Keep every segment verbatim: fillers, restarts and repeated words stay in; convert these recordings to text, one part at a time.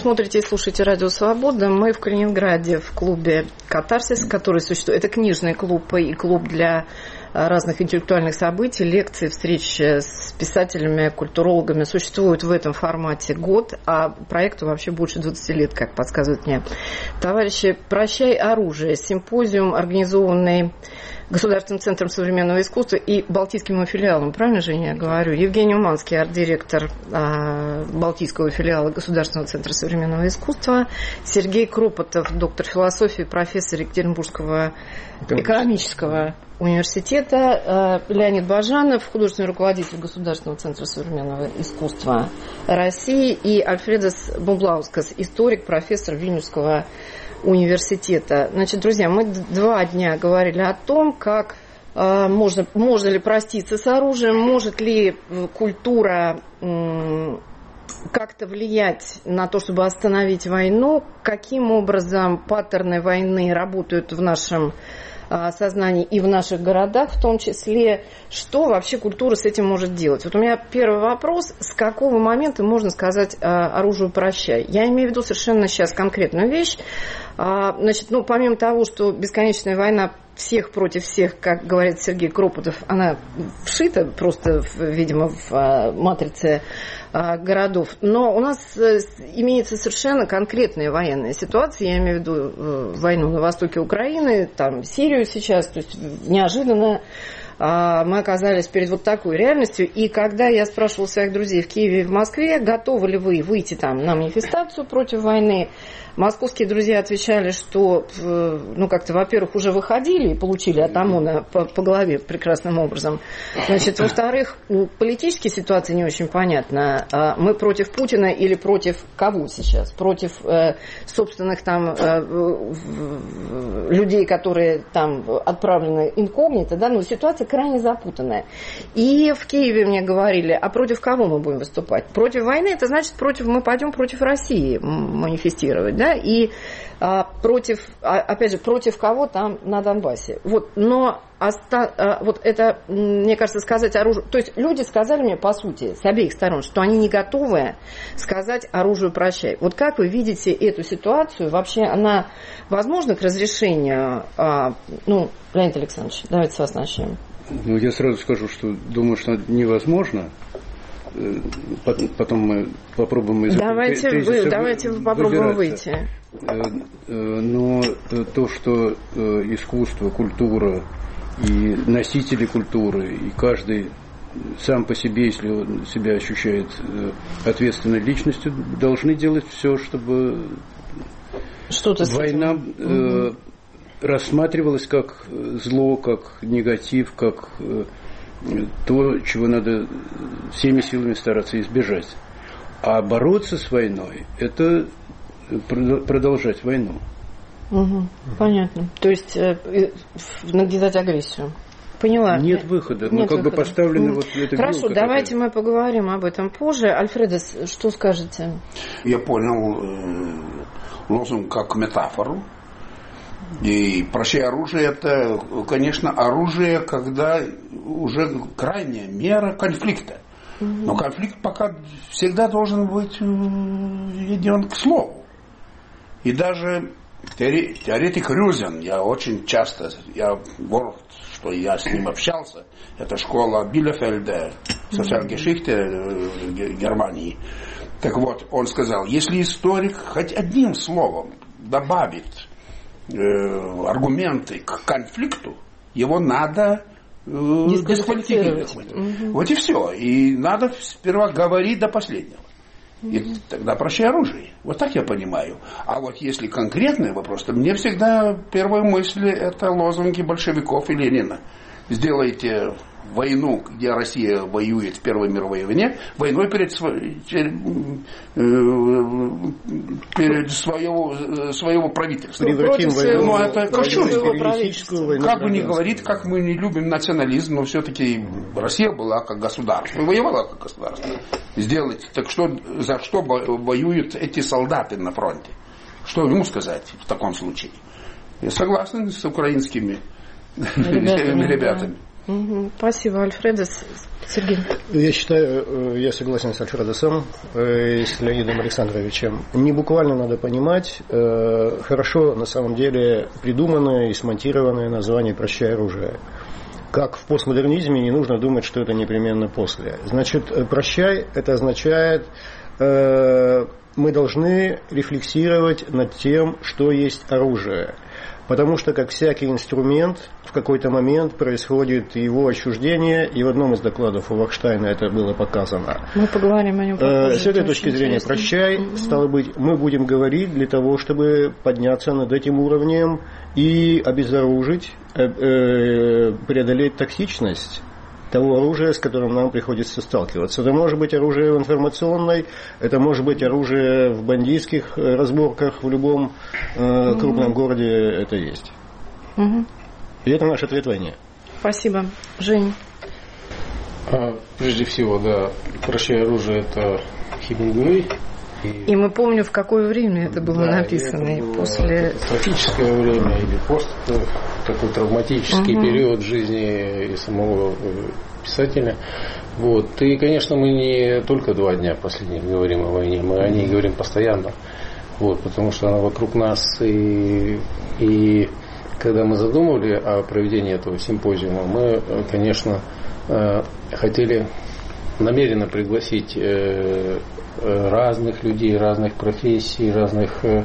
смотрите и слушаете «Радио Свобода». Мы в Калининграде в клубе «Катарсис», который существует. Это книжный клуб и клуб для разных интеллектуальных событий, лекций, встреч с писателями, культурологами. Существует в этом формате год, а проекту вообще больше двадцати лет, как подсказывают мне товарищи. «Прощай оружие» – симпозиум, организованный Государственным центром современного искусства и Балтийским его филиалом. Правильно же я говорю? Евгений Уманский, арт-директор а, Балтийского филиала Государственного центра современного искусства. Сергей Кропотов, доктор философии, профессор Екатеринбургского экономического университета. А, Леонид Бажанов, художественный руководитель Государственного центра современного искусства России. И Альфредас Бумблаускас, историк, профессор Вильнюсского университета. Значит, друзья, мы два дня говорили о том, как э, можно, можно ли проститься с оружием, может ли культура э, как-то влиять на то, чтобы остановить войну, каким образом паттерны войны работают в нашем э, сознании и в наших городах, в том числе, что вообще культура с этим может делать. Вот у меня первый вопрос: с какого момента можно сказать э, оружию прощай? Я имею в виду совершенно сейчас конкретную вещь. Значит, ну, помимо того, что бесконечная война всех против всех, как говорит Сергей Кропотов, она вшита просто, видимо, в матрице городов. Но у нас имеется совершенно конкретная военная ситуация. Я имею в виду войну на востоке Украины, там Сирию сейчас. То есть неожиданно мы оказались перед вот такой реальностью. И когда я спрашивала своих друзей в Киеве и в Москве, готовы ли вы выйти там на манифестацию против войны, московские друзья отвечали, что, ну, как-то, во-первых, уже выходили и получили от ОМОНа по, по голове прекрасным образом. Значит, во-вторых, политическая ситуация не очень понятна. Мы против Путина или против кого сейчас? Против э, собственных там э, людей, которые там отправлены инкогнито, да? Но ситуация крайне запутанная. И в Киеве мне говорили, а против кого мы будем выступать? Против войны, это значит, против, мы пойдем против России манифестировать. Да, и а, против, а, опять же, против кого там на Донбассе. Вот, но оста, а, вот это, мне кажется, сказать оружию. То есть люди сказали мне, по сути, с обеих сторон, что они не готовы сказать оружию прощай. Вот как вы видите эту ситуацию? Вообще она возможна к разрешению? А, ну, Леонид Александрович, давайте с вас начнем. Ну, я сразу скажу, что думаю, что невозможно. Потом мы попробуем из давайте этого вы, давайте вы попробуем выйти. Но то, что искусство, культура и носители культуры, и каждый сам по себе, если он себя ощущает ответственной личностью, должны делать все, чтобы что-то война угу. рассматривалась как зло, как негатив, как то, чего надо всеми силами стараться избежать. А бороться с войной – это продолжать войну. Угу, понятно. То есть э, навязать агрессию. Поняла. Нет выхода. Нет мы как выхода. бы поставлены вот это. Хорошо, давайте такая. Мы поговорим об этом позже. Альфредас, что скажете? Я понял э, лозунг как метафору. И прощай оружие – это, конечно, оружие, когда уже крайняя мера конфликта. Mm-hmm. Но конфликт пока всегда должен быть веден к слову. И даже теоретик Рюзен, я очень часто, я горд, что я с ним общался, это школа Билефельда, социальгешихте Германии. Так вот, он сказал, если историк хоть одним словом добавит аргументы к конфликту, его надо э, дисквалифицировать. Угу. Вот и все. И надо сперва говорить до последнего. Угу. И тогда прощай оружие. Вот так я понимаю. А вот если конкретный вопрос, то мне всегда первая мысль это лозунги большевиков и Ленина. Сделайте войну, где Россия воюет в Первой мировой войне, войной перед, перед своего, своего правительства. Превратим войну, ну, это кощунство. Как бы ни говорит, как мы не любим национализм, но все-таки Россия была как государство, воевала как государство. Сделать, так что, за что воюют эти солдаты на фронте? Что ему сказать в таком случае? Я согласен с украинскими ребятами. ребятами. Да. Угу. Спасибо, Альфредос. Сергей. Я считаю, я согласен с Альфредосом и с Леонидом Александровичем. Не буквально надо понимать, хорошо на самом деле придуманное и смонтированное название «Прощай оружие». Как в постмодернизме не нужно думать, что это непременно после. Значит, «прощай» это означает, мы должны рефлексировать над тем, что есть оружие. Потому что, как всякий инструмент, в какой-то момент происходит его отчуждение, и в одном из докладов у Вахштайна это было показано. Мы поговорим о нем попозже. С этой точки зрения, «прощай», угу. стало быть, мы будем говорить для того, чтобы подняться над этим уровнем и обезоружить, преодолеть токсичность того оружия, с которым нам приходится сталкиваться. Это может быть оружие в информационной, это может быть оружие в бандитских разборках, в любом э, крупном угу. городе это есть. Угу. И это наш ответ войне. Спасибо. Жень. А, прежде всего, да, «Прощай оружие» — это Хемингуэй. И, и мы помним, в какое время это было да, написано. Это было после... катастрофическое время или пост такой травматический угу. период жизни и самого писателя. Вот. И, конечно, мы не только два дня последних говорим о войне, мы о ней говорим постоянно. Вот, потому что она вокруг нас. И, и когда мы задумывали о проведении этого симпозиума, мы, конечно, хотели намеренно пригласить разных людей, разных профессий, разных, э,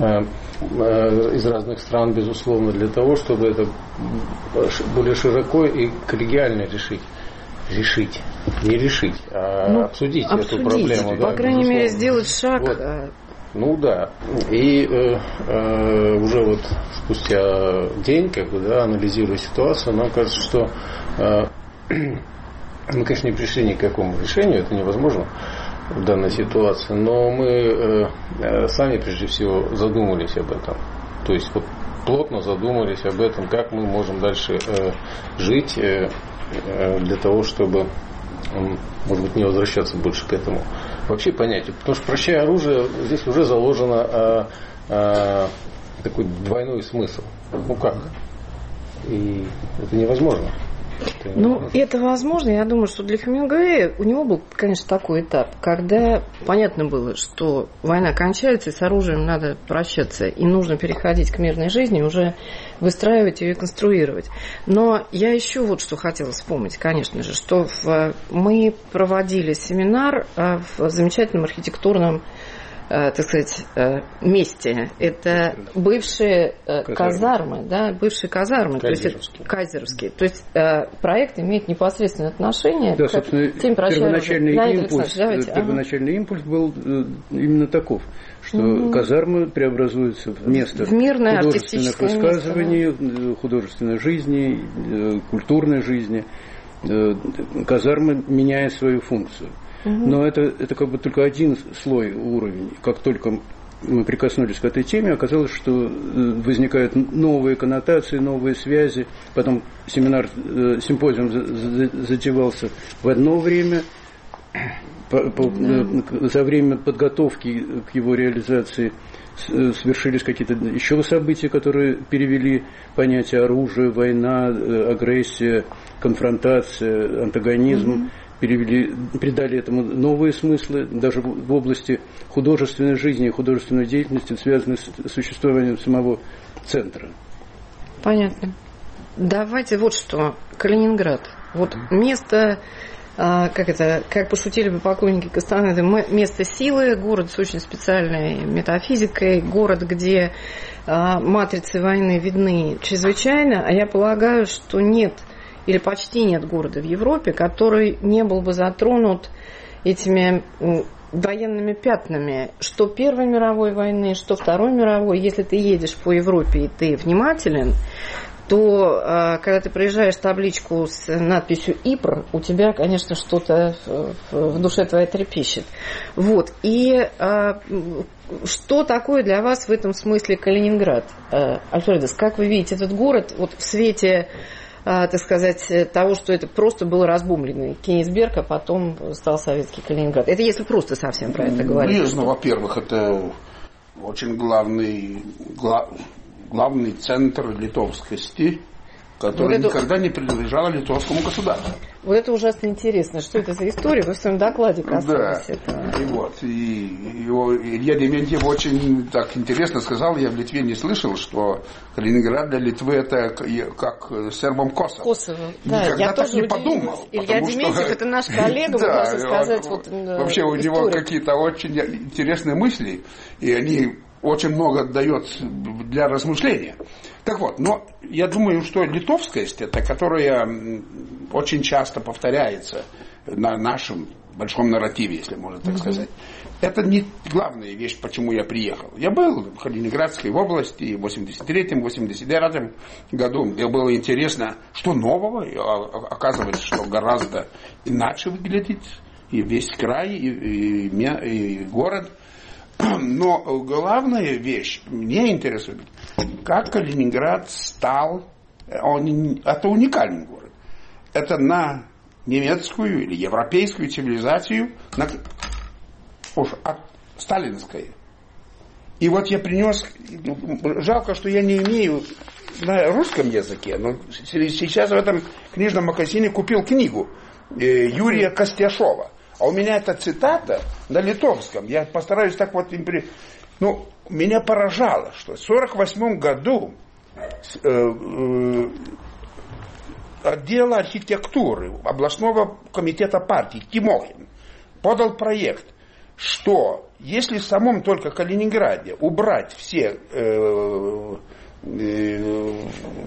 э, из разных стран, безусловно, для того, чтобы это более широко и коллегиально решить. Решить. Не решить, а ну, обсудить, обсудить эту проблему. По да, крайней безусловно. мере, сделать шаг. Вот. Ну да. И э, э, уже вот спустя день, как бы, да, анализируя ситуацию, нам кажется, что э, мы, конечно, не пришли ни к какому решению, это невозможно в данной ситуации, но мы э, сами прежде всего задумались об этом. То есть вот плотно задумались об этом, как мы можем дальше э, жить э, э, для того, чтобы, э, может быть, не возвращаться больше к этому вообще понятию. Потому что «Прощай оружие» здесь уже заложено э, э, такой двойной смысл. Ну как? И это невозможно. Это ну, это возможно. Я думаю, что для Хемингуэя у него был, конечно, такой этап, когда понятно было, что война кончается, и с оружием надо прощаться, и нужно переходить к мирной жизни, уже выстраивать ее и конструировать. Но я еще вот что хотела вспомнить, конечно же, что в, мы проводили семинар в замечательном архитектурном, так сказать, месте. Это бывшие казармы, казармы да, бывшие казармы, Кайзеровские. То есть, кайзеровские. То есть проект имеет непосредственное отношение да, к собственно, тем первоначальный импульс, давайте, первоначальный ага. импульс был именно таков, что угу. казармы преобразуются в место в мирное, художественных высказываний, место, да. художественной жизни, культурной жизни. Казармы меняют свою функцию. Но это, это как бы только один слой, уровень. Как только мы прикоснулись к этой теме, оказалось, что возникают новые коннотации, новые связи. Потом семинар, симпозиум затевался в одно время. По, по, mm-hmm. За время подготовки к его реализации свершились какие-то еще события, которые перевели понятие оружия, война, агрессия, конфронтация, антагонизм. Mm-hmm. Перевели, придали этому новые смыслы, даже в области художественной жизни и художественной деятельности, связанной с существованием самого центра. Понятно. Давайте вот что. Калининград. Вот место, как это, как пошутили бы покойники Кастанеды, место силы, город с очень специальной метафизикой, город, где матрицы войны видны чрезвычайно, а я полагаю, что нет или почти нет города в Европе, который не был бы затронут этими военными пятнами, что Первой мировой войны, что Второй мировой. Если ты едешь по Европе и ты внимателен, то когда ты проезжаешь табличку с надписью «Ипр», у тебя, конечно, что-то в душе твоей трепещет. Вот. И что такое для вас в этом смысле Калининград? Альфредос, как вы видите этот город вот в свете, так сказать, того, что это просто был разбомбленный Кенигсберг, а потом стал советский Калининград. Это если просто совсем про это говорить. Ну, во-первых, это очень главный, глав, главный центр литовскости которая вот это... никогда не принадлежала литовскому государству. Вот это ужасно интересно. Что это за история? Вы в своем докладе касались да. этого. И вот. И его, Илья Дементьев очень так интересно сказал, я в Литве не слышал, что Калининград для Литвы это как сербом Косово. Косово. Да, никогда я так тоже не подумал. Илья Дементьев что... это наш коллега, да, можно сказать. Вот, вообще у него какие-то очень интересные мысли, и они очень много дает для размышления. Так вот, но я думаю, что литовскость, это которая очень часто повторяется на нашем большом нарративе, если можно так mm-hmm. сказать, это не главная вещь, почему я приехал. Я был в Калининградской области в восемьдесят третьем — восемьдесят девятом году. Мне было интересно, что нового. И оказывается, что гораздо иначе выглядит и весь край, и, и, и город. Но главная вещь меня интересует, как Калининград стал, он, это уникальный город. Это на немецкую или европейскую цивилизацию, на, уж, от, сталинская. И вот я принес, жалко, что я не имею на русском языке, но сейчас в этом книжном магазине купил книгу э, Юрия Костяшова. А у меня эта цитата на литовском. Я постараюсь так вот... Ну, меня поражало, что в сорок восьмом году э, э, отдел архитектуры областного комитета партии Тимохин подал проект, что если в самом только Калининграде убрать все э, э,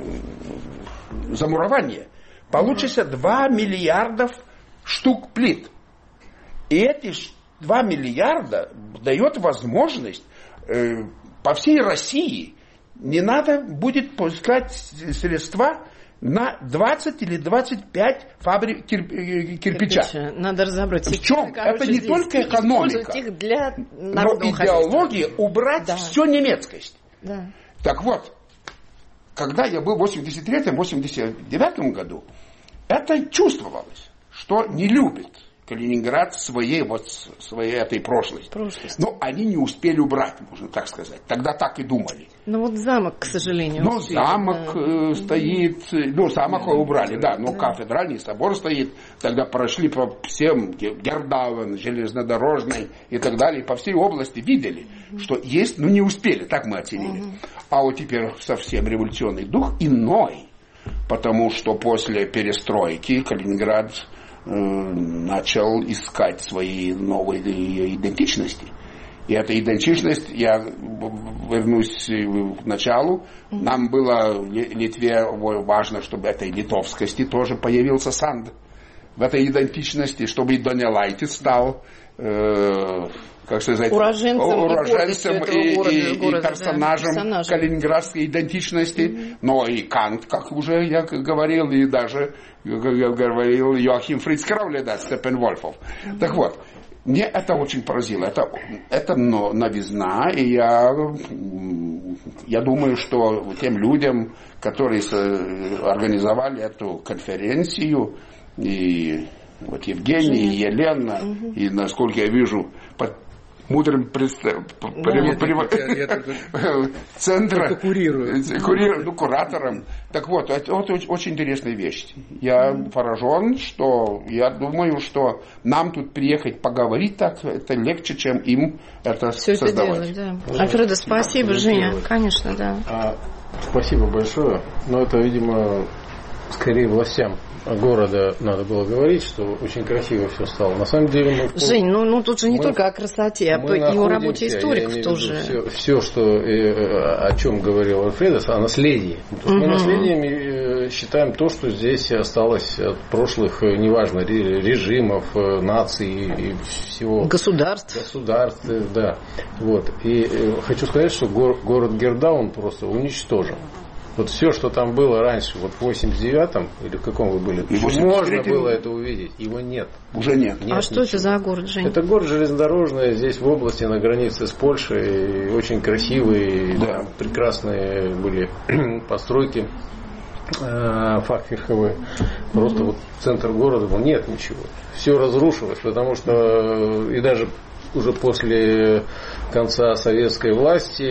замурования, получится два миллиарда штук плит. И эти два миллиарда дает возможность э, по всей России не надо будет пускать средства на двадцать или двадцать пять фабрик кир, кирпича. кирпича. Надо разобраться. В чем? Это не только экономика, их для но идеология убрать да. всю немецкость. Да. Так вот, когда я был в восемьдесят третьем — восемьдесят девятом году, это чувствовалось, что не любит Калининград своей, вот, своей этой прошлости. прошлости. Но они не успели убрать, можно так сказать. Тогда так и думали. Ну вот замок, к сожалению. Ну замок да. стоит, ну замок да, убрали, да, но да. кафедральный собор стоит. Тогда прошли по всем, Гердаuen, железнодорожный и так далее, по всей области видели, угу. что есть, но не успели, так мы оценили. Угу. А вот теперь совсем революционный дух иной, потому что после перестройки Калининград начал искать свои новые идентичности. И эта идентичность, я вернусь к началу, нам было в Литве важно, чтобы этой литовскости тоже появился санд в этой идентичности, чтобы и Донелайтис стал э, как сказать, уроженцем, уроженцем и, и, города, и, города, и персонажем, да, персонажем калининградской идентичности, mm-hmm. но и Кант, как уже я говорил, и даже говорил Йоахим Фриц Крауле, Степенвольфов. Mm-hmm. Так вот, мне это очень поразило. Это, это новизна, и я, я думаю, что тем людям, которые организовали эту конференцию, и вот Евгений, и Елена, угу. и, насколько я вижу, под мудрым центром, ну, куратором. Так вот, это, это очень интересная вещь. Я mm. поражен, что я думаю, что нам тут приехать поговорить так, это легче, чем им это все создавать. Это делать, да. Альфредо, спасибо, Женя. Делать. Конечно, да. А, спасибо большое. Но это, видимо, скорее властям города надо было говорить, что очень красиво все стало. На самом деле мы... Жень, ну, ну тут же не мы, только о красоте, а и о работе историков тоже. Все, все, что, о чем говорил Альфредо, о наследии. Угу. Мы наследием считаем то, что здесь осталось от прошлых, неважно, режимов, наций и всего. Государств. Государств, да. Вот. И хочу сказать, что город Гердаuen просто уничтожен. Вот все, что там было раньше, вот в восемьдесят девятом, или в каком вы были, можно было это увидеть, его нет. Уже нет. нет а что ничего. Это за город, Жень? Это город железнодорожный, здесь в области, на границе с Польшей, очень красивые, да. прекрасные были постройки э, фахверковые. Просто mm-hmm. вот центр города был, нет ничего. Все разрушилось, потому что и даже уже после конца советской власти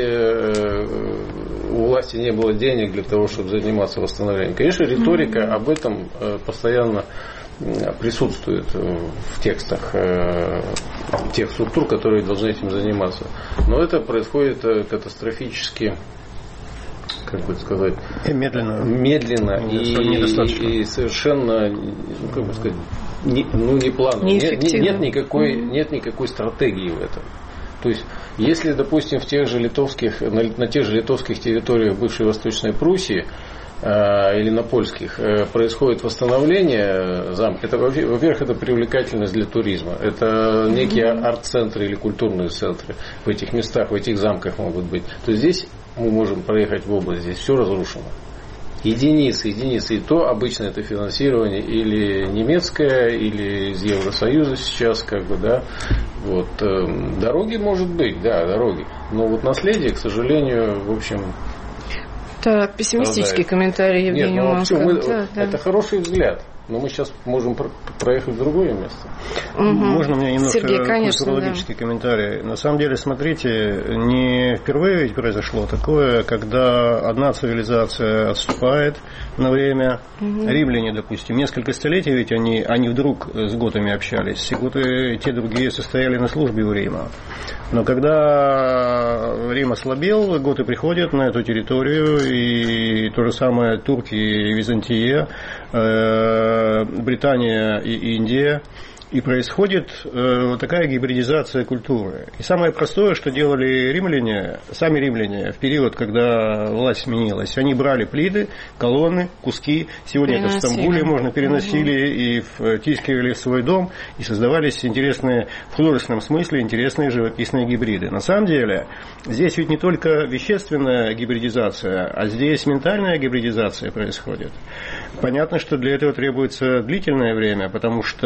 у власти не было денег для того, чтобы заниматься восстановлением. Конечно, риторика mm-hmm. об этом постоянно присутствует в текстах тех структур, которые должны этим заниматься. Но это происходит катастрофически, как бы сказать, и медленно, медленно и, и, и совершенно, ну, как бы сказать, не, ну, не планово. Нет, нет, никакой, mm-hmm. нет никакой стратегии в этом. То есть, если, допустим, в тех же литовских, на, на тех же литовских территориях бывшей Восточной Пруссии э, или на польских э, происходит восстановление замка, это, во-первых, это привлекательность для туризма. Это некие mm-hmm. арт-центры или культурные центры в этих местах, в этих замках могут быть. То есть, здесь мы можем проехать в область, здесь все разрушено. Единицы, единицы. И то обычно это финансирование или немецкое, или из Евросоюза сейчас, как бы, да. Вот. Дороги, может быть, да, дороги. Но вот наследие, к сожалению, в общем... Так, пессимистический страдает. Комментарий Евгения ну, Манска. Мы, да, да. Это хороший взгляд. Но мы сейчас можем проехать в другое место. Угу. Можно мне немножко Сергей, конечно, культурологический да. комментарий? На самом деле, смотрите, не впервые ведь произошло такое, когда одна цивилизация отступает на время. Угу. Римляне, допустим, несколько столетий ведь они, они вдруг с готами общались. И готы, те другие состояли на службе у Рима. Но когда Рим ослабел, готы приходят на эту территорию, и то же самое турки и Византия, Британия и Индия, и происходит э, такая гибридизация культуры. И самое простое, что делали римляне, сами римляне, в период, когда власть сменилась, они брали плиты, колонны, куски, сегодня переносили. Это в Стамбуле можно переносили, угу. и втискивали в свой дом, и создавались интересные, в художественном смысле, интересные живописные гибриды. На самом деле, здесь ведь не только вещественная гибридизация, а здесь ментальная гибридизация происходит. Понятно, что для этого требуется длительное время, потому что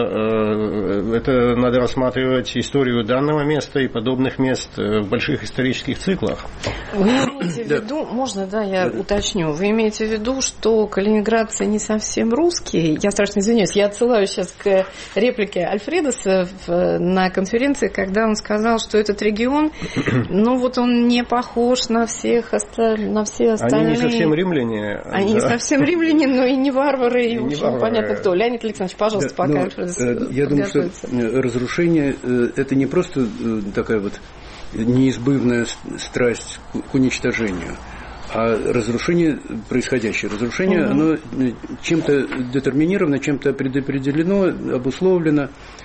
э, это надо рассматривать историю данного места и подобных мест в больших исторических циклах. Вы имеете в виду, можно, да, я уточню, вы имеете в виду, что калининградцы не совсем русские? Я страшно извиняюсь, я отсылаю сейчас к реплике Альфредеса на конференции, когда он сказал, что этот регион, ну вот он не похож на всех, на все остальные. Они не совсем римляне. Они да. не совсем римляне, но и не варвары, и, и в общем, непонятно кто. Леонид Александрович, пожалуйста, да, пока Альфредес я думаю, что разрушение – это не просто такая вот неизбывная страсть к уничтожению, а разрушение, происходящее разрушение, угу. оно чем-то детерминировано, чем-то предопределено, обусловлено.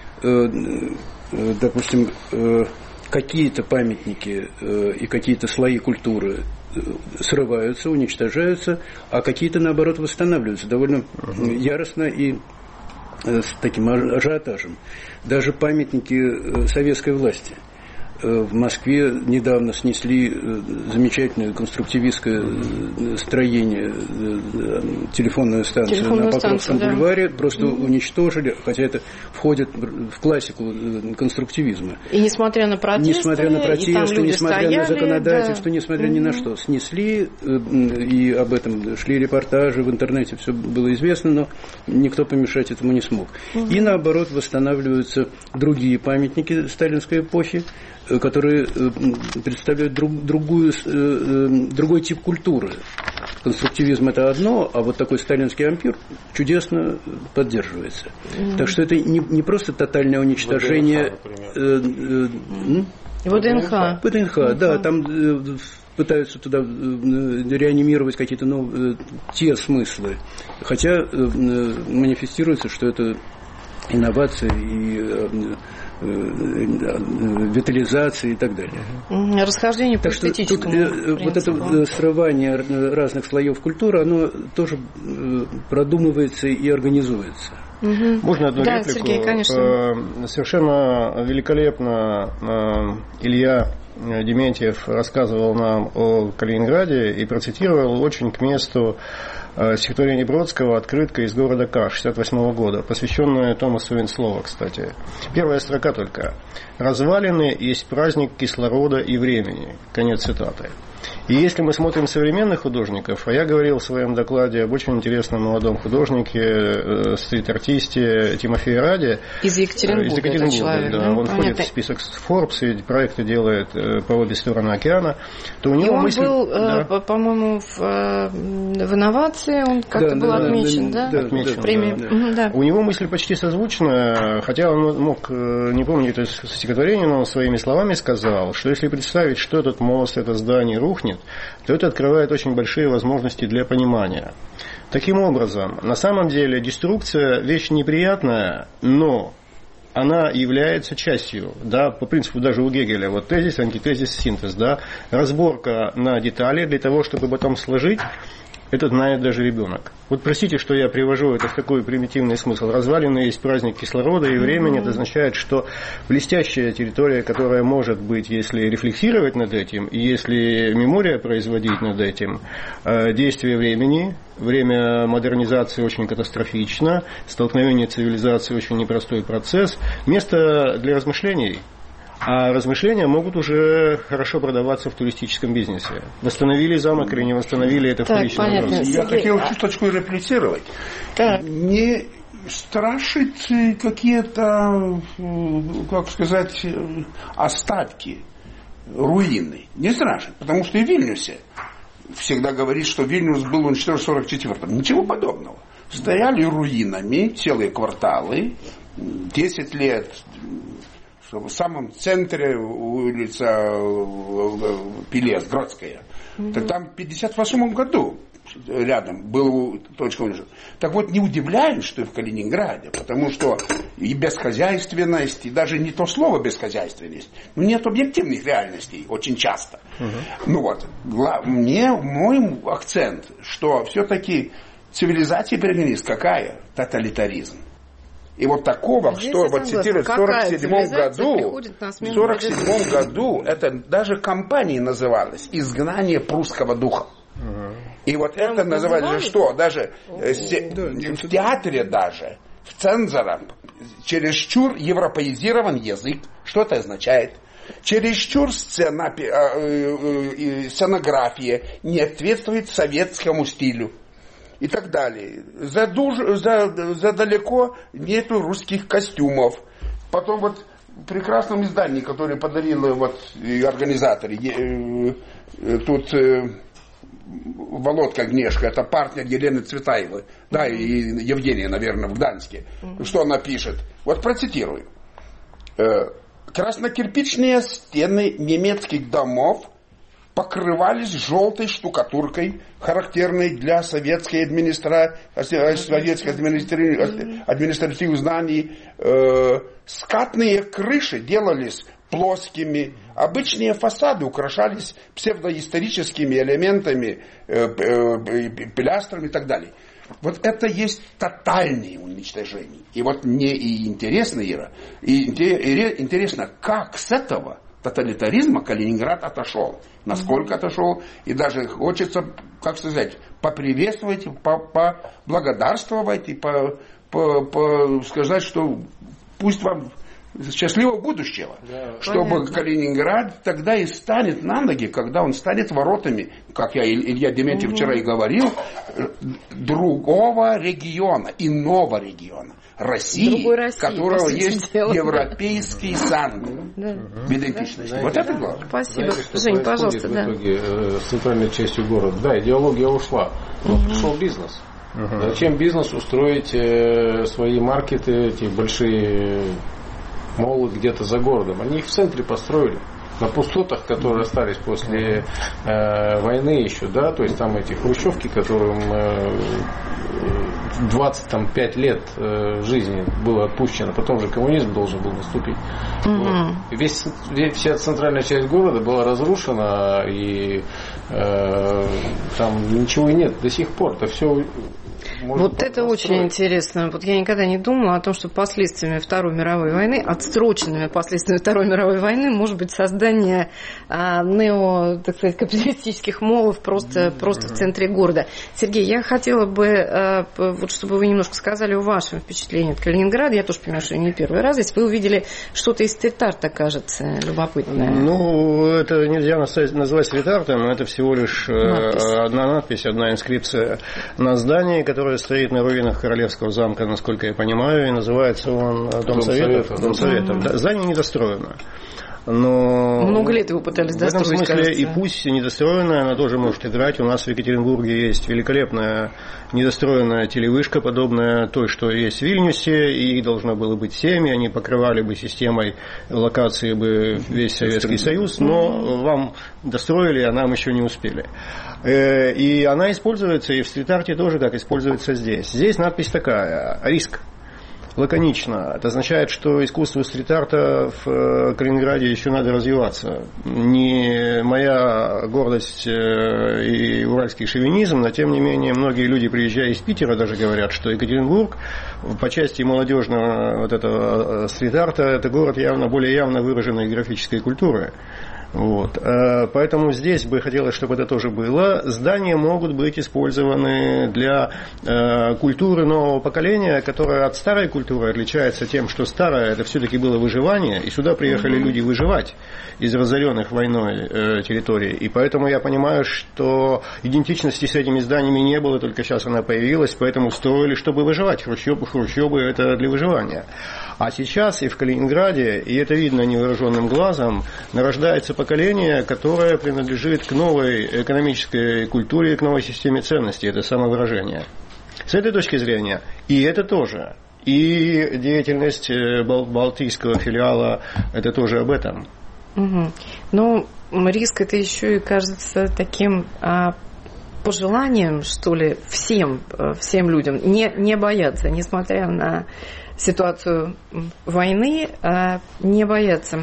Допустим, какие-то памятники и какие-то слои культуры срываются, уничтожаются, а какие-то, наоборот, восстанавливаются довольно угу. яростно и с таким ажиотажем. Даже памятники советской власти. В Москве недавно снесли замечательное конструктивистское строение, телефонную станцию телефонную на Покровском станцию, бульваре, да. просто mm-hmm. уничтожили, хотя это входит в классику конструктивизма. И несмотря на протесты, несмотря на протесты, несмотря стояли, на законодательство, да. несмотря mm-hmm. ни на что, снесли, и об этом шли репортажи, в интернете все было известно, но никто помешать этому не смог. Mm-hmm. И наоборот восстанавливаются другие памятники сталинской эпохи, которые представляют друг, другую, другой тип культуры. Конструктивизм – это одно, а вот такой сталинский ампир чудесно поддерживается. Mm-hmm. Так что это не, не просто тотальное уничтожение… ВДНХ. ВДНХ, mm-hmm. да, там пытаются туда реанимировать какие-то новые, те смыслы. Хотя манифестируется, что это инновации и витализации и так далее. Расхождение по эстетическому принципу. Вот это срывание разных слоев культуры, оно тоже продумывается и организуется. Угу. Можно одну да, реплику? Сергей, конечно. Совершенно великолепно Илья Дементьев рассказывал нам о Калининграде и процитировал очень к месту Стихотворение Бродского «Открытка из города К» шестьдесят восьмого года, посвященное Томасу Винслоу, кстати. Первая строка только. «Развалины есть праздник кислорода и времени». Конец цитаты. И если мы смотрим современных художников, а я говорил в своем докладе об очень интересном молодом художнике, стрит-артисте Тимофее Раде. Из Екатеринбурга, из Екатеринбурга, человек, да. да? Он Понятно. входит в список Forbes и проекты делает по обе стороны океана. То у него и он мысль, был, да. по-моему, в, в инновации, он как-то да, был да, отмечен, да? да, да, отмечен, премии. да. Угу, да. У него мысль почти созвучна, хотя он мог, не помню это стихотворение, но он своими словами сказал, что если представить, что этот мост, это здание рухнет, то это открывает очень большие возможности для понимания. Таким образом, на самом деле деструкция вещь неприятная, но она является частью, да, по принципу даже у Гегеля, вот тезис, антитезис, синтез, да, разборка на детали для того, чтобы потом сложить. Это знает даже ребенок. Вот простите, что я привожу это в такой примитивный смысл. Развалины есть праздник кислорода и времени. Mm-hmm. Это означает, что блестящая территория, которая может быть, если рефлексировать над этим, и если мемория производить над этим, действие времени, время модернизации очень катастрофично, столкновение цивилизации очень непростой процесс, место для размышлений. А размышления могут уже хорошо продаваться в туристическом бизнесе. Восстановили замок или не восстановили, это вторичный вопрос. Я хотел чуточку реплицировать. Так. Не страшит какие-то, как сказать, остатки, руины. Не страшит, потому что и в Вильнюсе всегда говорит, что Вильнюс был уничтожен в сорок четвёртом. Ничего подобного. Стояли руинами целые кварталы, десять лет. В самом центре улица Пелес, Градская. Mm-hmm. Так там в пятьдесят восьмом году рядом была точка уничтожения. Так вот, не удивляюсь, что и в Калининграде, потому что и бесхозяйственность, и даже не то слово бесхозяйственность, но нет объективных реальностей очень часто. Mm-hmm. Ну вот, мне, мой акцент, что все-таки цивилизация переменилась какая? Тоталитаризм. И вот такого, здесь что вот цитируют в сорок седьмом году, в сорок седьмом году это даже компанией называлось «Изгнание прусского духа». Uh-huh. И вот Прямо это называли что? Даже uh-huh. се- да, в театре даже, в цензорах, чересчур европеизирован язык. Что это означает? Чересчур сцена, сценография не ответствует советскому стилю. И так далее. За, дуж, за, за далеко нету русских костюмов. Потом вот в прекрасном издании, которое подарили вот организаторы, э, э, тут э, Володка Гнешко, это партнер Елены Цветаевой, да, и Евгения, наверное, в Гданьске. Mm-hmm. Что она пишет? Вот процитирую. Э, краснокирпичные стены немецких домов покрывались желтой штукатуркой, характерной для советской администрации, советских административных зданий. Э, скатные крыши делались плоскими, обычные фасады украшались псевдоисторическими элементами, э, э, пилястрами и так далее. Вот это есть тотальное уничтожение. И вот мне и интересно, Ира, и интересно, как с этого тоталитаризма Калининград отошел. Насколько отошел. И даже хочется, как сказать, поприветствовать, поблагодарствовать и по, по, по сказать, что пусть вам счастливого будущего. Да, чтобы понятно. Калининград тогда и станет на ноги, когда он станет воротами, как я Илья Дементьев угу. вчера и говорил, другого региона, иного региона. России, России, которого есть дела. Европейский санг да. в идентичности. Да, вот да, это да. главное. Спасибо. Жень, пожалуйста. В да. итоге э, с центральной частью города. Да, идеология ушла. Но угу. пришел бизнес. Угу. Зачем бизнесу строить э, свои маркеты, эти большие молы где-то за городом? Они их в центре построили. На пустотах, которые остались после э, войны еще, да, то есть там эти хрущевки, которым э, двадцать пять лет э, жизни было отпущено, потом же коммунизм должен был наступить. Mm-hmm. Вот. Весь, вся центральная часть города была разрушена, и э, там ничего и нет до сих пор. Это все Вот это очень интересно. Вот я никогда не думала о том, что последствиями Второй мировой войны, отсроченными последствиями Второй мировой войны, может быть создание а, нео, так сказать, капиталистических молов просто, mm-hmm. просто в центре города. Сергей, я хотела бы, а, вот, чтобы вы немножко сказали о вашем впечатлении от Калининграда. Я тоже понимаю, что не первый раз. Если вы увидели что-то из стрит-арта, кажется, любопытное. Ну, это нельзя назвать стрит-артом, это всего лишь надпись. одна надпись, одна инскрипция на здании, которое стоит на руинах Королевского замка, насколько я понимаю, и называется он Дом, Дом Советов. Советов. Дом Советов. Да, здание недостроено. Но много лет его пытались достроить. В этом смысле кажется. И пусть недостроенная, она тоже может играть. У нас в Екатеринбурге есть великолепная недостроенная телевышка, подобная той, что есть в Вильнюсе, и их должно было быть семь, и они покрывали бы системой локации бы весь Советский Союз, но вам достроили, а нам еще не успели. И она используется и в стрит-арте тоже, как используется здесь. Здесь надпись такая: риск. Лаконично. Это означает, что искусству стрит-арта в Калининграде еще надо развиваться. Не моя гордость и уральский шовинизм, но тем не менее многие люди, приезжая из Питера, даже говорят, что Екатеринбург по части молодежного вот этого стрит-арта это город явно более явно выраженной графической культуры. Вот. Поэтому здесь бы хотелось, чтобы это тоже было. Здания могут быть использованы для культуры нового поколения, которая от старой культуры отличается тем, что старая это все-таки было выживание, и сюда приехали люди выживать из разоренных войной территорий. И поэтому я понимаю, что идентичности с этими зданиями не было, только сейчас она появилась, поэтому строили, чтобы выживать. Хрущебы, хрущебы это для выживания. А сейчас и в Калининграде, и это видно невооруженным глазом, нарождается поколение, которое принадлежит к новой экономической культуре, к новой системе ценностей, это самовыражение. С этой точки зрения, и это тоже, и деятельность балтийского филиала, это тоже об этом. Угу. Ну, риск это еще и кажется таким а, пожеланием, что ли, всем, всем людям не, не бояться, несмотря на ситуацию войны, а, не бояться.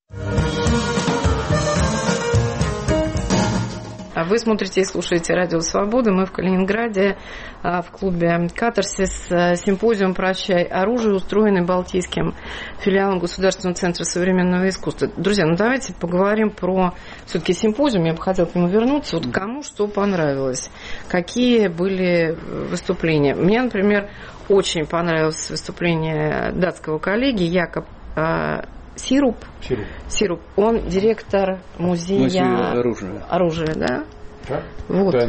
Вы смотрите и слушаете Радио Свобода. Мы в Калининграде в клубе «Катарсис». Симпозиум «Прощай оружие», устроенный Балтийским филиалом Государственного центра современного искусства. Друзья, ну давайте поговорим про все-таки симпозиум. Я бы хотела к нему вернуться. Вот кому что понравилось? Какие были выступления? Мне, например, очень понравилось выступление датского коллеги Якоб Сируп. Сируп. Сируп. Он директор музея, музея оружия. оружия, да? Да? Вот. Да.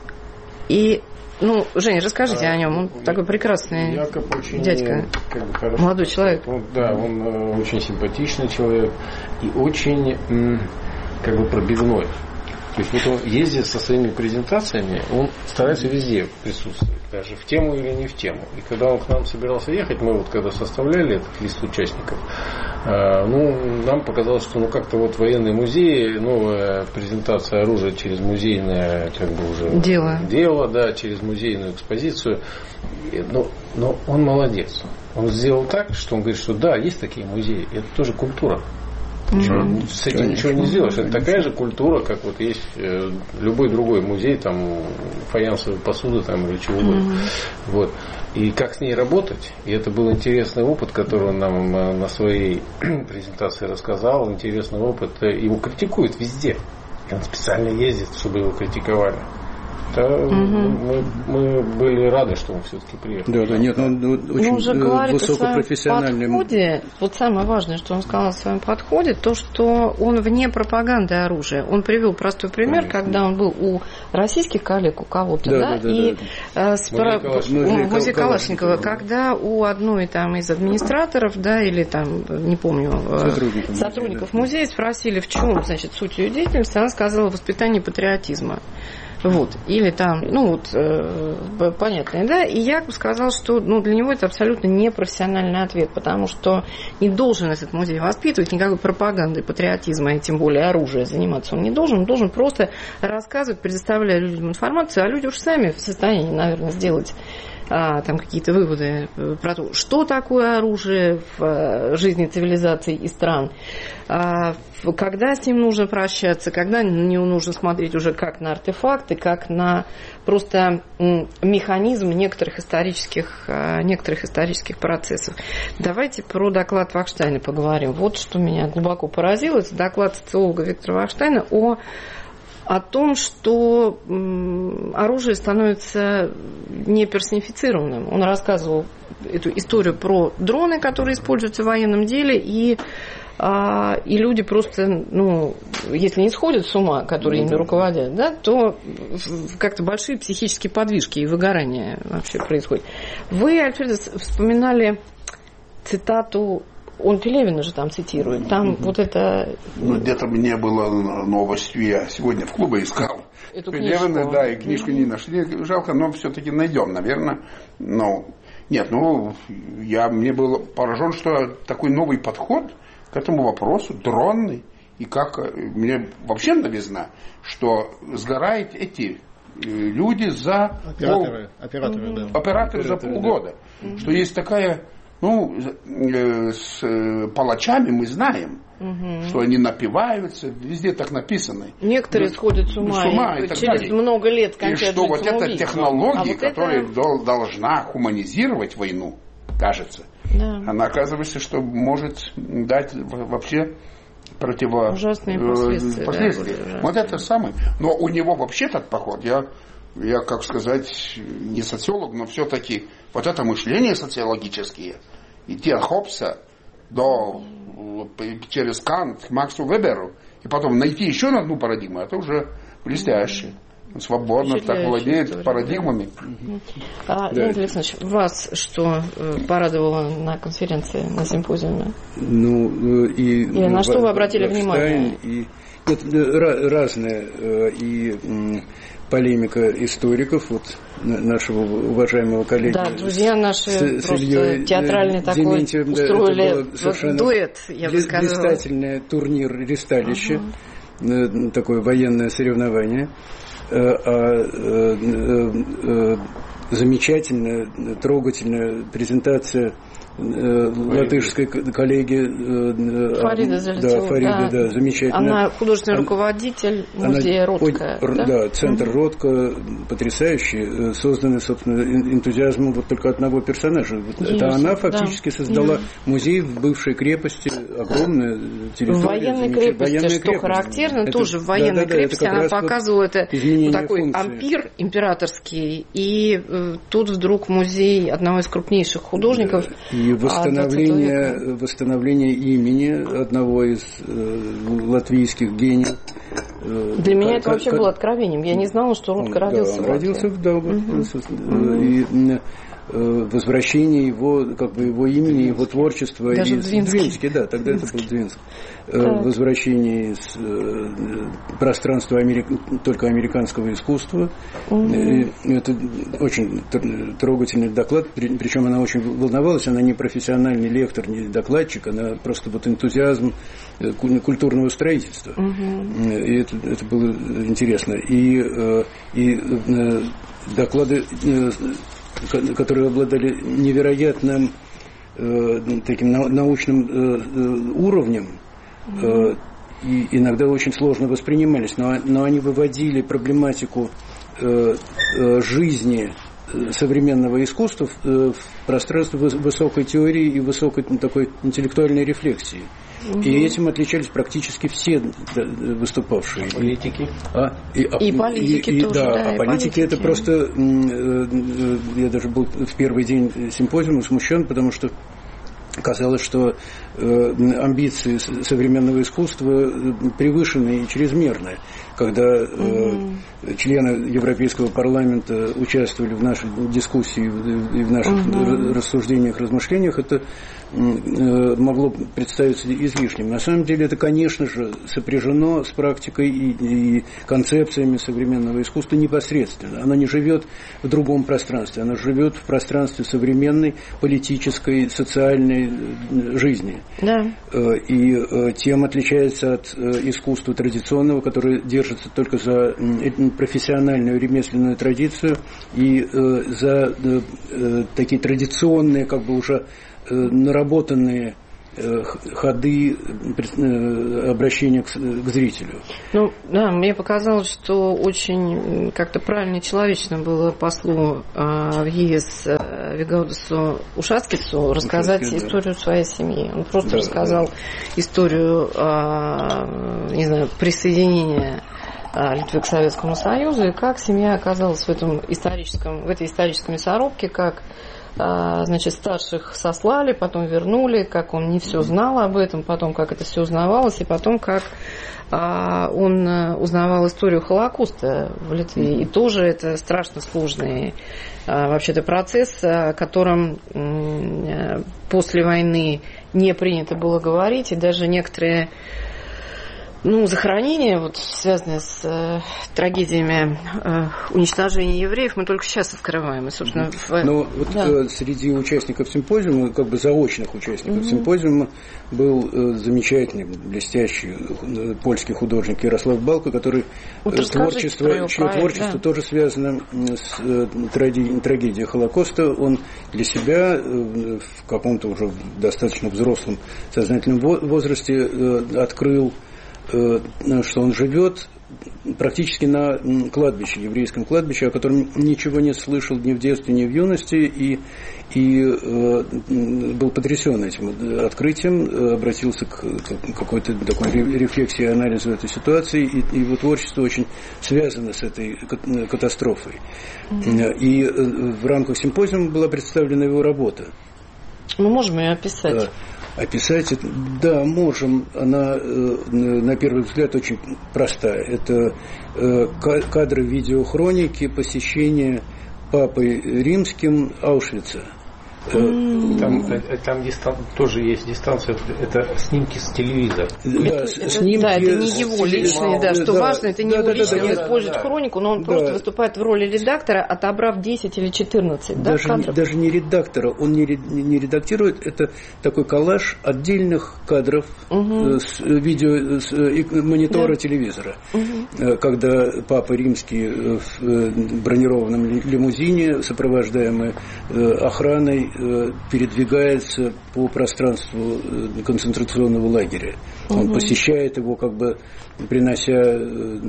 И, ну, Женя, расскажите а, о нем. Он я, такой прекрасный Якоб очень, дядька. Как бы, хорошо, молодой человек. Он, да, он э, очень симпатичный человек и очень м, как бы пробивной. То есть вот он ездит со своими презентациями, он старается везде присутствовать, даже в тему или не в тему. И когда он к нам собирался ехать, мы вот когда составляли этот лист участников, э, ну, нам показалось, что ну как-то вот военный музей, новая презентация оружия через музейное как бы уже дело, дело да, через музейную экспозицию. Но, но он молодец. Он сделал так, что он говорит, что да, есть такие музеи, это тоже культура. Mm-hmm. С этим ничего не сделаешь. Это такая же культура, как вот есть э, любой другой музей, там фаянсовой посуды там, или чего угодно. Mm-hmm. Вот. И как с ней работать. И это был интересный опыт, который он нам на своей презентации рассказал. Интересный опыт. Его критикуют везде. И он специально ездит, чтобы его критиковали. Да, угу. мы, мы были рады, что он все-таки приехал. Да, да, нет, он очень он уже говорит высокопрофессиональный. О своем подходе, вот самое важное, что он сказал о своем подходе, то, что он вне пропаганды оружия. Он привел простой пример, конечно, когда он был у российских коллег, у кого-то, да, да, да, и да. С музей Калашникова, музей Калашникова, когда у одной там из администраторов, да, или там, не помню, сотрудников, сотрудников да. музея спросили, в чем, значит, суть ее деятельности, она сказала, воспитание патриотизма. Вот, или там, ну вот, э, понятно, да, и Якоб сказал, что ну, для него это абсолютно непрофессиональный ответ, потому что не должен этот музей воспитывать никакой пропагандой патриотизма, и тем более оружия заниматься он не должен, он должен просто рассказывать, предоставляя людям информацию, а люди уж сами в состоянии, наверное, сделать а, там какие-то выводы про то, что такое оружие в жизни цивилизаций и стран, а, когда с ним нужно прощаться, когда на него нужно смотреть уже как на артефакты, как на просто механизм некоторых исторических, некоторых исторических процессов. Давайте про доклад Вахштайна поговорим. Вот что меня глубоко поразило. Это доклад социолога Виктора Вахштайна о о том, что оружие становится не персонифицированным. Он рассказывал эту историю про дроны, которые используются в военном деле, и, а, и люди просто, ну, если не сходят с ума, которые ими руководят, да, то как-то большие психические подвижки и выгорание вообще происходит. Вы, Альфредо, вспоминали цитату, он Пелевина же там цитирует, там mm-hmm. вот это... Ну, где-то мне было новостью, я сегодня в клубе искал эту Пелевина, книжку. Да, и книжку mm-hmm. не нашли, жалко, но все-таки найдем, наверное. Но нет, ну, я, мне был поражен, что такой новый подход к этому вопросу, дронный, и как мне вообще новизна, что сгорают эти люди за... Операторы, пол... операторы, mm-hmm. да. Операторы за полгода. Да. Что есть такая... Ну, с палачами мы знаем, угу. что они напиваются, везде так написано. Некоторые сходят с ума, с ума и и так через далее. много лет кончают. И что вот эта технология, а вот которая это... должна хуманизировать войну, кажется, да. она оказывается, что может дать вообще противо... ужасные последствия. последствия. Да, вот это самое. Но у него вообще этот подход, я... Я, как сказать, не социолог, но все-таки вот это мышление социологическое, идти от Хоббса до, через Кант к Максу Веберу, и потом найти еще одну парадигму, это уже блестяще. Свободно так владеет история, парадигмами. Да. А, да. Леонид Александрович, вас что порадовало на конференции, на симпозиуме? Ну, и, и на что вы обратили внимание? И, это разное. И полемика историков, вот нашего уважаемого коллеги. Да, друзья наши с, просто с театральный такой устроили да, дуэт, я бы сказала. Блистательный турнир «Ристалище», uh-huh. такое военное соревнование. А, а, а, замечательная, трогательная презентация латышской коллеги Фарида Залетела, да, Фарида, да. да, замечательно. Она художественный руководитель музея она, Ротко. Да? да, центр mm-hmm. Ротко потрясающий, созданный, собственно, энтузиазмом вот только одного персонажа. Есть, это она фактически да. создала mm-hmm. музей в бывшей крепости, огромная территория. В военной крепости, военной что крепости. Характерно, это, тоже в военной да, да, крепости да, она показывала вот это вот такой функции. Ампир императорский, и э, тут вдруг музей одного из крупнейших художников. Да. И восстановление, восстановление имени одного из э, латвийских гениев. Э, Для как, меня это вообще как, было откровением. Я не знала, что Ротко родился да, в родился в Даугавпилсе. Угу. И э, возвращение его, как бы его имени, его творчества даже из Двинска, да, тогда Двинский. Это был Двинск. Так. Возвращение из э, пространства америк... только американского искусства. Угу. Это очень трогательный доклад, причем она очень волновалась, она не профессиональный лектор, не докладчик, она просто вот энтузиазм культурного строительства. Угу. И это, это было интересно. И, и доклады, которые обладали невероятным таким научным уровнем, mm-hmm. и иногда очень сложно воспринимались, но, но они выводили проблематику жизни современного искусства в пространство высокой теории и высокой такой интеллектуальной рефлексии. Угу. И этим отличались практически все выступавшие. Политики. А, и, и политики и, тоже. Да, да, а и политики это просто... Я даже был в первый день симпозиума смущен, потому что казалось, что э, амбиции современного искусства превышены и чрезмерны. Когда э, угу. члены Европейского парламента участвовали в нашей дискуссии и в наших угу. рассуждениях, размышлениях, это э, могло представиться излишним. На самом деле это, конечно же, сопряжено с практикой и, и концепциями современного искусства непосредственно. Оно не живет в другом пространстве, оно живет в пространстве современной политической, социальной, реальной жизни. Да. И тем отличается от искусства традиционного, которое держится только за профессиональную ремесленную традицию и за такие традиционные, как бы уже наработанные ходы обращения к, к зрителю. Ну, да, мне показалось, что очень как-то правильно и человечно было послу э, в ЕС э, Вигаудасу Ушацкису рассказать Ушацкий, историю да. своей семьи. Он просто да, рассказал да. историю, э, не знаю, присоединения Литвы к Советскому Союзу и как семья оказалась в этом историческом, в этой исторической мясорубке, как значит, старших сослали, потом вернули, как он не все знал об этом, потом как это все узнавалось, и потом как он узнавал историю Холокоста в Литве. И тоже это страшно сложный вообще-то процесс, о котором после войны не принято было говорить, и даже некоторые Ну, захоронения, вот, связанные с э, трагедиями э, уничтожения евреев, мы только сейчас открываем. И, собственно, в... Но вот да. э, среди участников симпозиума, как бы заочных участников mm-hmm. симпозиума, был э, замечательный, блестящий э, польский художник Ярослав Балка, который вот э, творчество, чье проект, творчество да. тоже связано с э, тради, трагедией Холокоста. Он для себя э, в каком-то уже достаточно взрослом сознательном возрасте э, открыл, что он живет практически на кладбище, еврейском кладбище, о котором ничего не слышал ни в детстве, ни в юности, и, и э, был потрясен этим открытием, обратился к, к какой-то такой рефлексии и анализу этой ситуации, и его творчество очень связано с этой катастрофой. Mm-hmm. И в рамках симпозиума была представлена его работа. Мы можем ее описать. Да. Описать, да, можем. Она, на первый взгляд, очень простая. Это кадры видеохроники посещения Папой Римским Аушвица. Mm. Там, там дистан... тоже есть дистанция, это снимки с телевизора. Да, это, снимки да, это не его личные, да, что да, важно, это не да, его да, личные, да, он да, использует да, хронику, но он да. просто выступает в роли редактора, отобрав десять или четырнадцать даже, да, кадров. Даже не редактора, он не, не редактирует, это такой коллаж отдельных кадров угу. с видео, с монитора да. телевизора. Угу. Когда Папа Римский в бронированном лимузине, сопровождаемый охраной, передвигается по пространству концентрационного лагеря. Угу. Он посещает его, как бы принося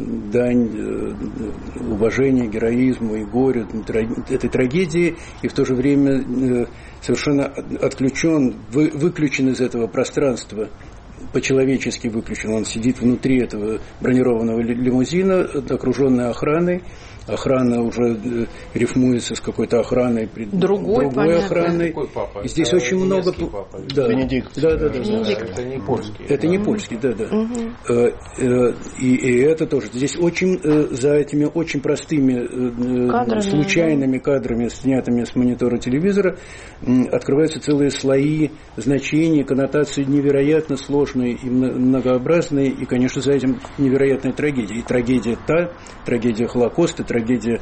дань уважения, героизму и горю этой трагедии, и в то же время совершенно отключен, выключен из этого пространства, по-человечески выключен. Он сидит внутри этого бронированного лимузина, окруженный охраной. Охрана уже рифмуется с какой-то охраной, другой, другой охраной. Папа? И здесь это очень много... Папа, да. Бенедикт. Да, да, да, Бенедикт. Да. Это не польский. Это да. не польский, да, да. Угу. И, и это тоже. Здесь очень, за этими очень простыми, кадрами, случайными да. кадрами, снятыми с монитора телевизора, открываются целые слои значений, коннотации невероятно сложные и многообразные, и, конечно, за этим невероятная трагедия. И трагедия та, трагедия Холокоста, трагедия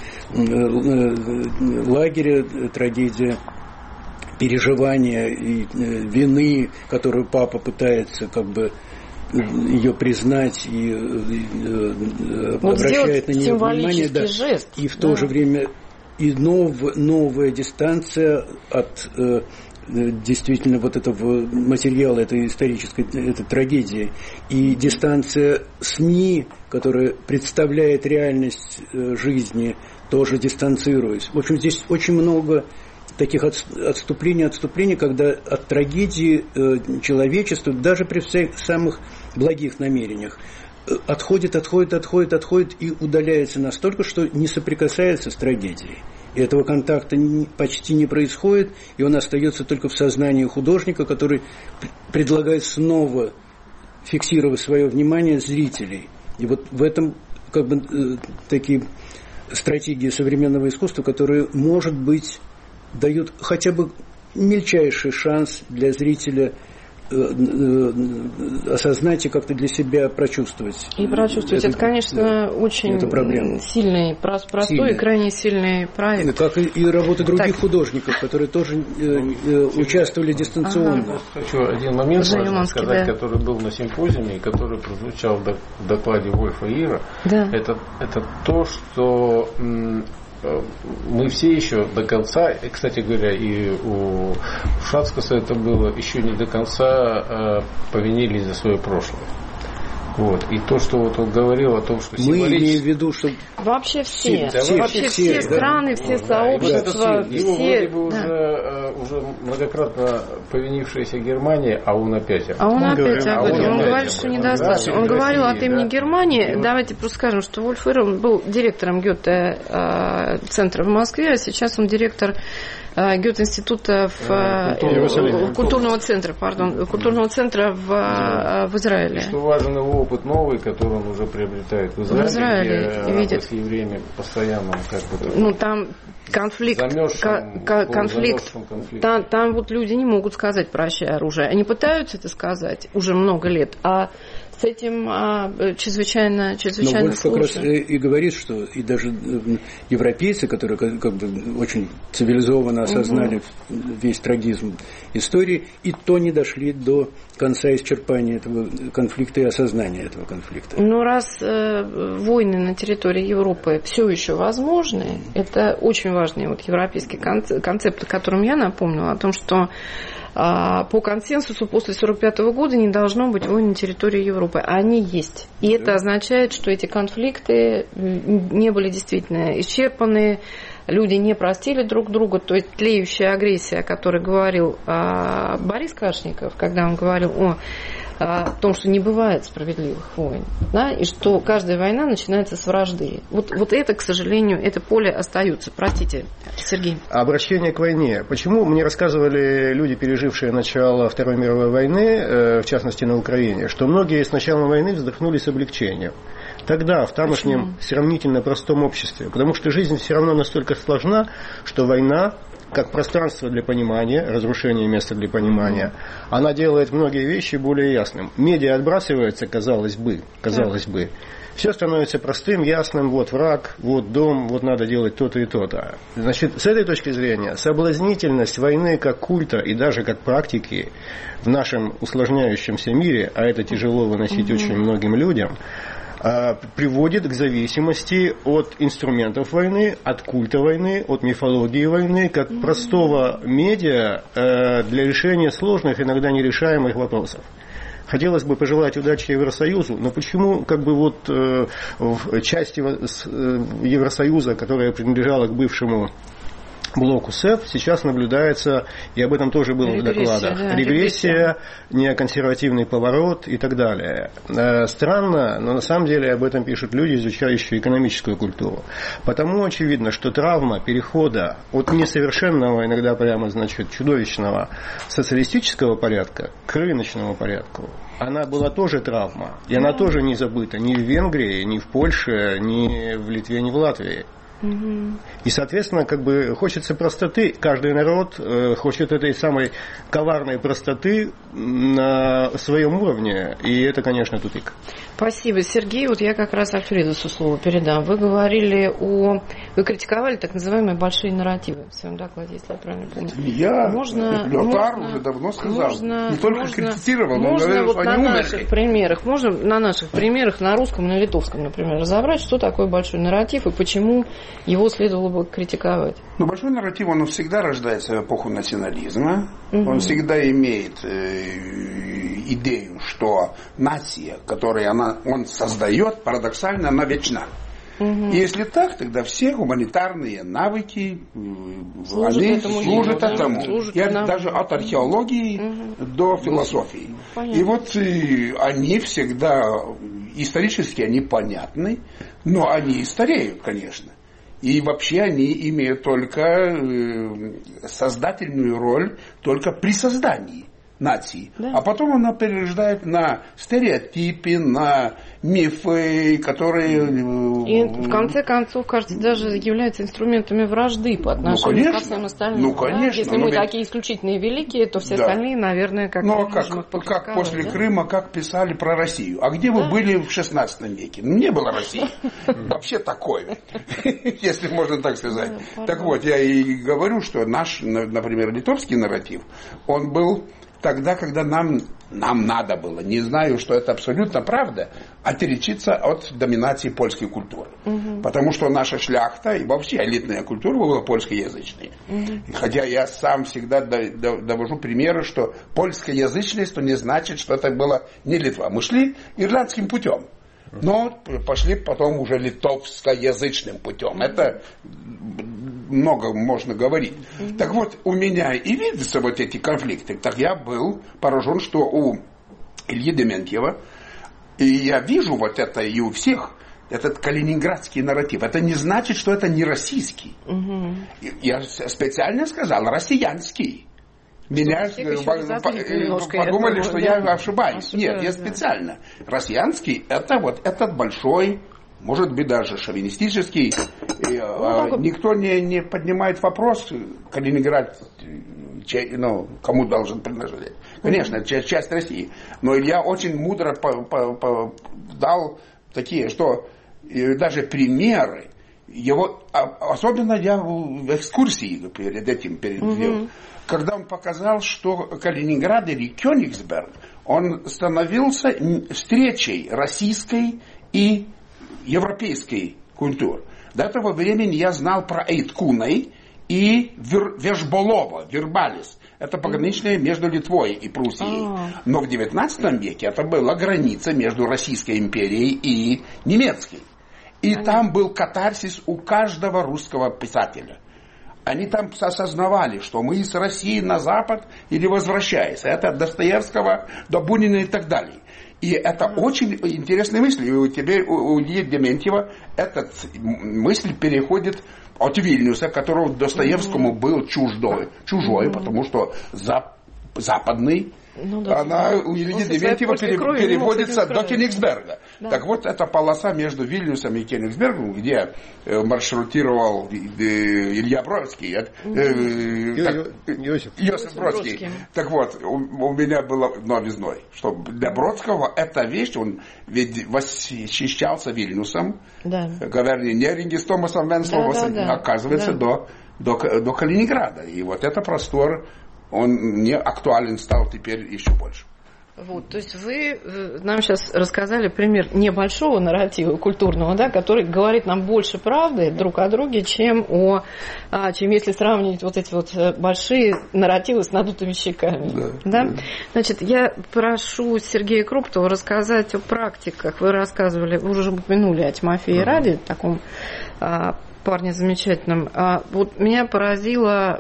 лагеря, трагедия переживания и вины, которую папа пытается как бы ее признать и, и вот обращает на нее внимание, да, жест, и в то да. же время и нов, новая дистанция от э, действительно вот этого материала, этой исторической этой трагедии, и дистанция СМИ, которая представляет реальность жизни, тоже дистанцируясь. В общем, здесь очень много таких отступлений, отступлений, когда от трагедии человечества, даже при всех самых благих намерениях, отходит, отходит, отходит, отходит и удаляется настолько, что не соприкасается с трагедией. И этого контакта почти не происходит, и он остается только в сознании художника, который предлагает снова фиксировать свое внимание зрителей. И вот в этом как бы такие стратегии современного искусства, которые, может быть, дают хотя бы мельчайший шанс для зрителя осознать и как-то для себя прочувствовать. И прочувствовать. Это, это конечно, да, очень это сильный, простой сильный. И крайне сильный проект. Как и, и работа других так. художников, которые тоже э, э, участвовали дистанционно. Ага. Хочу один момент важно сказать, да. который был на симпозиуме и который прозвучал в докладе Вольфа Ира. Да. Это, это то, что мы все еще до конца, и, кстати говоря, и у Шацкаса это было, еще не до конца повинились за свое прошлое. Вот. И то, что вот он говорил о том, что мы имеем в виду, что вообще все, все, все, вообще все, все страны, да, все вот, сообщества, да, все, его все, вроде бы да. уже, уже многократно повинившаяся Германия, а он опять а он, он опять об этом. Он, он говорит, что недостаточно. Да, он говорил России, от имени да? Германии. И давайте вот просто скажем, что Вольф Ирл был директором Гёте-центра в Москве, а сейчас он директор Гёте-института в, культурного, культурного центра, пардон, культурного центра в, да. в Израиле. Что важен его опыт новый, который он уже приобретает в Израиле, в Израиле где видит. В евреями постоянно как бы ну там конфликт, к- конфликт, там, там вот люди не могут сказать прощай оружие, они пытаются это сказать уже много лет, а с этим а, чрезвычайно, чрезвычайно Но Вольф как раз и говорит, что и даже европейцы, которые как, как бы очень цивилизованно осознали угу. весь трагизм истории, и то не дошли до конца исчерпания этого конфликта и осознания этого конфликта. Но раз э, войны на территории Европы все еще возможны, это очень важный вот европейский концепт, о котором я напомнила, о том, что по консенсусу после сорок пятого года не должно быть войн на территории Европы. А они есть. И да. это означает, что эти конфликты не были действительно исчерпаны, люди не простили друг друга. То есть тлеющая агрессия, о которой говорил Борис Кашников, когда он говорил о о том, что не бывает справедливых войн, да, и что каждая война начинается с вражды. Вот, вот это, к сожалению, это поле остается. Простите, Сергей. Обращение к войне. Почему мне рассказывали люди, пережившие начало Второй мировой войны, в частности на Украине, что многие с началом войны вздохнули с облегчением. Тогда, в тамошнем Почему? сравнительно простом обществе. Потому что жизнь все равно настолько сложна, что война, как пространство для понимания, разрушение места для понимания, она делает многие вещи более ясным. Медиа отбрасывается, казалось бы, казалось бы. Все становится простым, ясным, вот враг, вот дом, вот надо делать то-то и то-то. Значит, с этой точки зрения, соблазнительность войны как культа и даже как практики в нашем усложняющемся мире, а это тяжело выносить угу. очень многим людям, приводит к зависимости от инструментов войны, от культа войны, от мифологии войны, как mm-hmm. простого медиа для решения сложных, иногда нерешаемых вопросов. Хотелось бы пожелать удачи Евросоюзу, но почему как бы вот в части Евросоюза, которая принадлежала к бывшему блоку СЭФ, сейчас наблюдается, и об этом тоже было регрессия, в докладах, да, регрессия, неоконсервативный поворот и так далее. Странно, но на самом деле об этом пишут люди, изучающие экономическую культуру. Потому очевидно, что травма перехода от несовершенного, иногда прямо, значит, чудовищного социалистического порядка к рыночному порядку, она была тоже травма. И она тоже не забыта ни в Венгрии, ни в Польше, ни в Литве, ни в Латвии. И, соответственно, как бы хочется простоты. Каждый народ э, хочет этой самой коварной простоты на своем уровне. И это, конечно, тупик. Спасибо, Сергей. Вот я как раз Альфредусу слово передам. Вы говорили о... Вы критиковали так называемые большие нарративы в своем докладе, если я правильно помню. Я, можно, Леотар можно, уже давно сказал. Можно, не только можно, критицировал, но можно говорил, вот что на они наших умерли. примерах, можно на наших примерах, на русском, на литовском, например, разобрать, что такое большой нарратив и почему его следовало бы критиковать. Ну, большой нарратив, он всегда рождается в эпоху национализма. Угу. Он всегда имеет э, идею, что нация, которую она, он создает, парадоксально, она вечна. Угу. И если так, тогда все гуманитарные навыки служат они этому, служат делу, этому. Да? Служат и нам. Даже от археологии угу. до философии. Понятно. И вот и, они всегда, исторически они понятны, но они и стареют, конечно. И вообще они имеют только создательную роль только при создании. нации. Да. А потом она перерождает на стереотипы, на мифы, которые... И в конце концов, кажется, даже являются инструментами вражды по отношению ну, ко всем остальным. Ну, конечно. Да? Если мы ведь... такие исключительные великие, то все да. остальные, наверное, как... Ну, а как, как после да? Крыма, как писали про Россию. А где да. вы были в шестнадцатом веке? Ну, не было России. Вообще такой, если можно так сказать. Так вот, я и говорю, что наш, например, литовский нарратив, он был... Тогда, когда нам, нам надо было, не знаю, что это абсолютно правда, отличиться от доминации польской культуры. Угу. Потому что наша шляхта и вообще элитная культура была польскоязычная. Угу. Хотя я сам всегда довожу примеры, что польскоязычность, то не значит, что это было не Литва. Мы шли ирландским путем. Но пошли потом уже литовскоязычным путем. Это много можно говорить. Mm-hmm. Так вот, у меня и видятся вот эти конфликты. Так я был поражен, что у Ильи Дементьева, и я вижу вот это и у всех, этот калининградский нарратив. Это не значит, что это не российский. Mm-hmm. Я специально сказал россиянский. Меня подумали, что я ошибаюсь. Нет, я специально. Россиянский это вот этот большой, может быть даже шовинистический. Ну, никто не, не поднимает вопрос, Калининград, ну, кому должен принадлежать. Конечно, mm-hmm. часть, часть России. Но Илья очень мудро по, по, по, дал такие, что даже примеры. Его, особенно я в экскурсии перед этим перед mm-hmm. когда он показал, что Калининград или Кёнигсберг, он становился встречей российской и европейской культуры. До этого времени я знал про Эйткунай и Вежболова, Вербалис. Это пограничное между Литвой и Пруссией. Но в девятнадцатом веке это была граница между Российской империей и немецкой. И там был катарсис у каждого русского писателя. Они там осознавали, что мы из России на Запад или возвращаясь. Это от Достоевского до Бунина и так далее. И это mm. очень интересная мысль. И теперь у Ильи Дементьева эта мысль переходит от Вильнюса, которого Достоевскому mm. был чуждой, чужой, mm. потому что зап- западный, ну, да, она у Ильи Дементьева пере, переводится до Кёнигсберга. Да. Так вот, эта полоса между Вильнюсом и Кёнигсбергом, где э, маршрутировал э, Илья Бродский, э, э, так, Иосиф. Иосиф Бродский. Бродский. Так вот, у, у меня было новизной, что для Бродского эта вещь, он ведь восхищался Вильнюсом, да. говорили, Неринги с Томасом Венсловым, да, да, да. оказывается, да. До, до, до Калининграда. И вот это простор, он не актуален стал теперь еще больше. Вот, то есть вы нам сейчас рассказали пример небольшого нарратива культурного, да, который говорит нам больше правды друг о друге, чем, о, чем если сравнивать вот эти вот большие нарративы с надутыми щеками. Да, да? Да. Значит, я прошу Сергея Круптова рассказать о практиках. Вы рассказывали, вы уже упомянули о Тимофее uh-huh. Раде, таком а, парне замечательном. А, вот меня поразило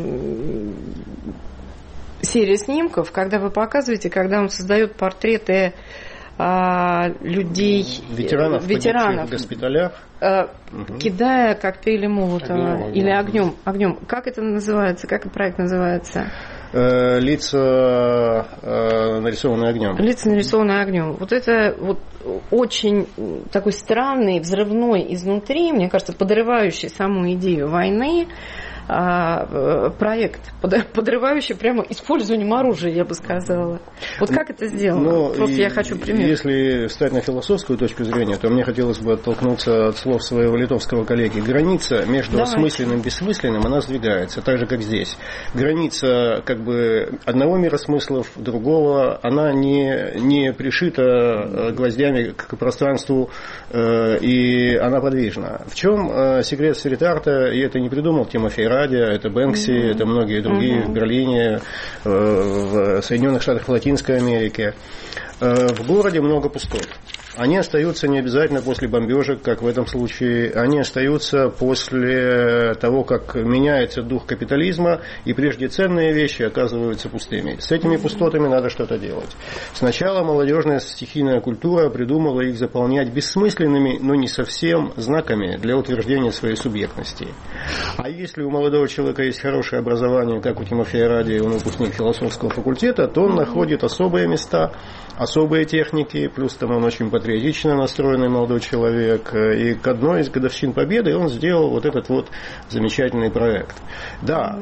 серия снимков, когда вы показываете, когда он создает портреты а, людей, ветеранов, ветеранов в госпиталях, а, угу. кидая коктейли Молотова огнем, или огнем, огнем. Как это называется? Как проект называется? Э, лица э, нарисованные огнем. Лица нарисованные огнем. Вот это вот очень такой странный, взрывной изнутри, мне кажется, подрывающий саму идею войны. Проект, подрывающий прямо использованием оружия, я бы сказала. Вот как это сделано? Но Просто я хочу пример. Если встать на философскую точку зрения, то мне хотелось бы оттолкнуться от слов своего литовского коллеги. Граница между Давайте. осмысленным и бессмысленным, она сдвигается, так же, как здесь. Граница как бы одного мира смыслов, другого, она не, не пришита гвоздями к пространству, и она подвижна. В чем секрет стрит-арта, и это не придумал Тимофей Раде, это Бэнкси, mm-hmm. это многие другие mm-hmm. в Берлине, в Соединенных Штатах, в Латинской Америке. В городе много пустот. Они остаются не обязательно после бомбежек, как в этом случае. Они остаются после того, как меняется дух капитализма, и прежде ценные вещи оказываются пустыми. С этими пустотами надо что-то делать. Сначала молодежная стихийная культура придумала их заполнять бессмысленными, но не совсем знаками для утверждения своей субъектности. А если у молодого человека есть хорошее образование, как у Тимофея Ради, он выпускник философского факультета, то он находит особые места, особые техники, плюс там он очень патриотично настроенный молодой человек, и к одной из годовщин Победы он сделал вот этот вот замечательный проект. Да,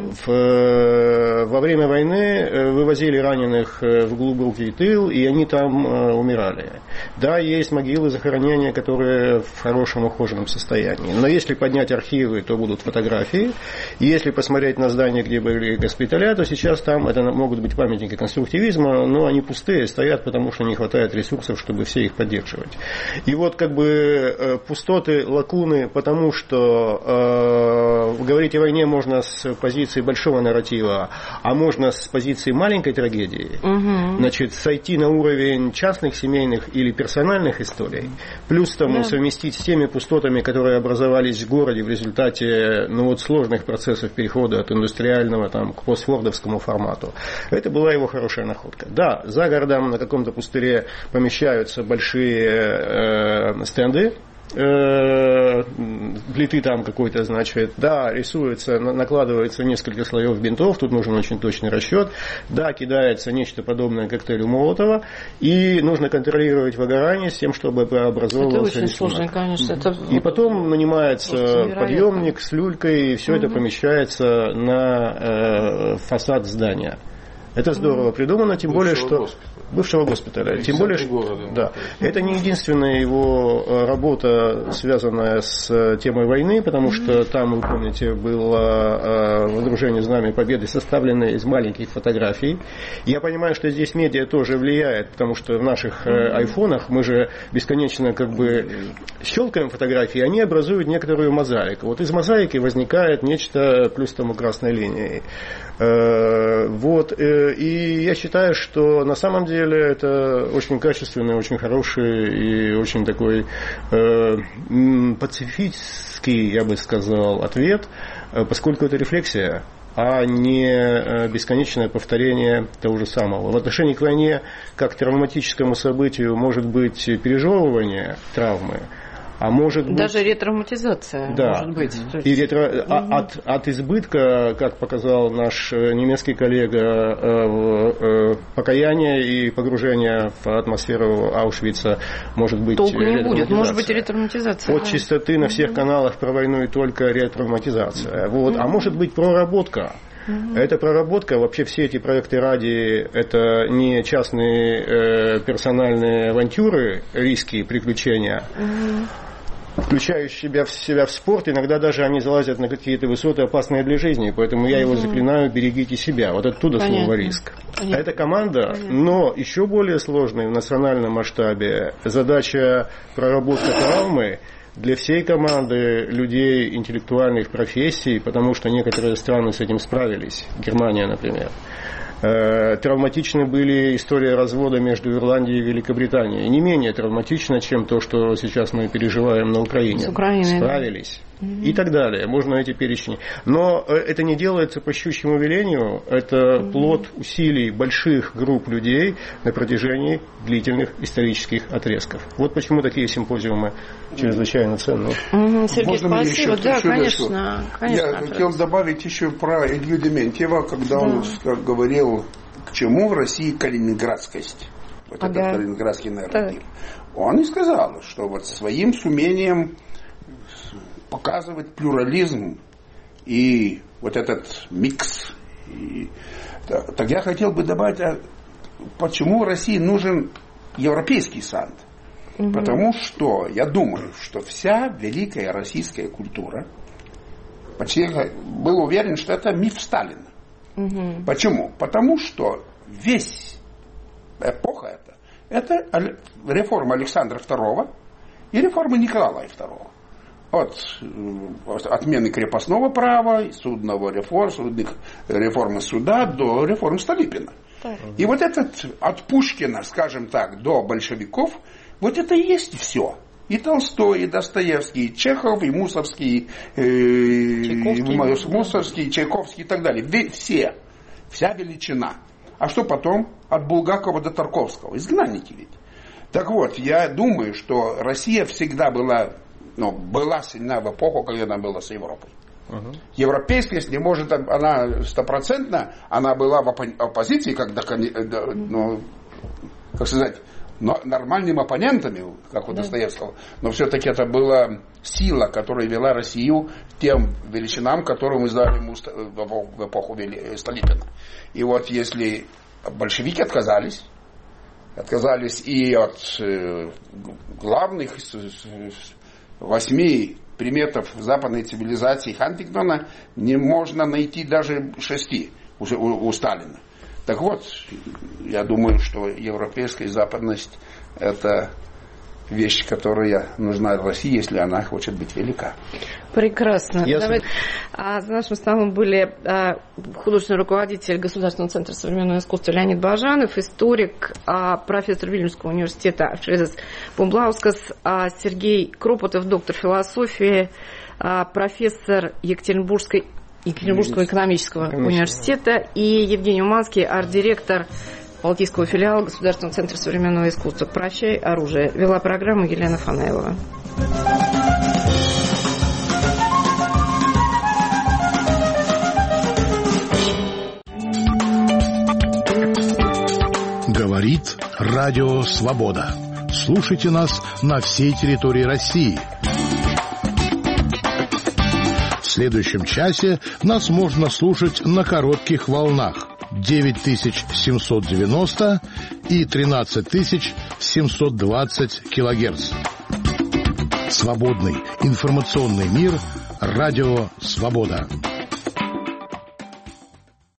в, во время войны вывозили раненых в глубокий тыл, и они там умирали. Да, есть могилы, захоронения, которые в хорошем ухоженном состоянии, но если поднять архивы, то будут фотографии, и если посмотреть на здания, где были госпиталя, то сейчас там это могут быть памятники конструктивизма, но они пустые, стоят, потому что не хватает ресурсов, чтобы все их поддерживать. И вот как бы пустоты, лакуны, потому что э, говорить о войне можно с позиции большого нарратива, а можно с позиции маленькой трагедии, угу. Значит, сойти на уровень частных, семейных или персональных историй, плюс тому да. совместить с теми пустотами, которые образовались в городе в результате ну, вот, сложных процессов перехода от индустриального там, к постфордовскому формату. Это была его хорошая находка. Да, за городом на каком-то пустыре помещаются большие э, стенды, э, плиты там какой-то, значит, да, рисуется, накладывается несколько слоев бинтов, тут нужен очень точный расчет, да, кидается нечто подобное коктейлю Молотова, и нужно контролировать выгорание с тем, чтобы образовывался это очень сложно, конечно. Это и потом нанимается подъемник с люлькой, и все угу. это помещается на э, фасад здания. Это здорово придумано, тем более, что... Госпиталя. Бывшего госпиталя. Тем более, что... Да. Это не единственная его работа, связанная с темой войны, потому что там, вы помните, было водружение Знамени Победы, составленное из маленьких фотографий. Я понимаю, что здесь медиа тоже влияет, потому что в наших айфонах мы же бесконечно как бы щелкаем фотографии, они образуют некоторую мозаику. Вот из мозаики возникает нечто плюс тому красной линией. Вот. И я считаю, что на самом деле это очень качественный, очень хороший и очень такой э, пацифистский, я бы сказал, ответ, поскольку это рефлексия, а не бесконечное повторение того же самого. В отношении к войне, как к травматическому событию, может быть пережевывание травмы, а может быть... Даже ретравматизация, да. может быть. И ретро... угу. от, от избытка, как показал наш немецкий коллега, покаяние и погружение в атмосферу Аушвица может быть... Толку не будет, может быть ретравматизация. От чистоты на всех каналах про войну и только ретравматизация. Вот. Угу. А может быть проработка. Угу. Эта проработка, вообще все эти проекты ради, это не частные э, персональные авантюры, риски, приключения, угу. включающие себя в, себя в спорт, иногда даже они залазят на какие-то высоты, опасные для жизни, поэтому я его заклинаю, берегите себя. Вот оттуда Понятно. Слово риск. Понятно. Это команда, Понятно. Но еще более сложная в национальном масштабе задача проработки травмы для всей команды людей интеллектуальных профессий, потому что некоторые страны с этим справились. Германия, например. Травматичны были истории развода между Ирландией и Великобританией. Не менее травматично, чем то, что сейчас мы переживаем на Украине. С Украиной, справились. Да. И так далее. Можно эти перечни. Но это не делается по щучьему велению. Это угу. плод усилий больших групп людей на протяжении длительных исторических отрезков. Вот почему такие симпозиумы чрезвычайно ценны. Угу. Сергей, Можно спасибо. Да, конечно, конечно. Я хотел добавить еще про Илью Дементьева, когда да. он говорил, к чему в России калининградскость. Вот ага. этот калининградский нарратив. Да. Он и сказал, что вот своим сумением показывать плюрализм и вот этот микс. И, так, так я хотел бы добавить, а почему в России нужен европейский сад? Угу. Потому что я думаю, что вся великая российская культура, почти был уверен, что это миф Сталина. Угу. Почему? Потому что весь эпоха это, это реформа Александра второго и реформа Николая второго. от отмены крепостного права, судного реформ, судных, реформы суда до реформ Столыпина. Так. И вот этот от Пушкина, скажем так, до большевиков, вот это и есть все. И Толстой, и Достоевский, и Чехов, и Мусорский, и Мусорский, Чайковский и так далее. Все. Вся величина. А что потом? От Булгакова до Тарковского. Изгнанники ведь. Так вот, я думаю, что Россия всегда была, ну, была сильна в эпоху, когда она была с Европой. Uh-huh. Европейскость не может, она стопроцентно, она была в оппозиции, когда, ну, как сказать, но нормальными оппонентами, как у Достоевского, но все-таки это была сила, которая вела Россию к тем величинам, которые мы знали в эпоху Столыпина. И вот если большевики отказались, отказались и от главных восьми приметов западной цивилизации Хантингтона, не можно найти даже шести уже у, у Сталина. Так вот, я думаю, что европейская западность – это вещь, которая нужна России, если она хочет быть велика. Прекрасно. Давай. А за нашим столом были а, художественный руководитель Государственного центра современного искусства Леонид Бажанов, историк, а, профессор Вильнюсского университета Альфредас Бумблаускас, а, Сергей Кропотов, доктор философии, а, профессор Екатеринбургской Екатеринбургского экономического университета, и Евгений Уманский, арт-директор Балтийского филиала Государственного центра современного искусства. «Прощай, оружие». Вела программу Елена Фанаилова. Говорит Радио Свобода. Слушайте нас на всей территории России. В следующем часе нас можно слушать на коротких волнах девять тысяч семьсот девяносто и тринадцать тысяч семьсот двадцать килогерц. Свободный информационный мир. Радио Свобода.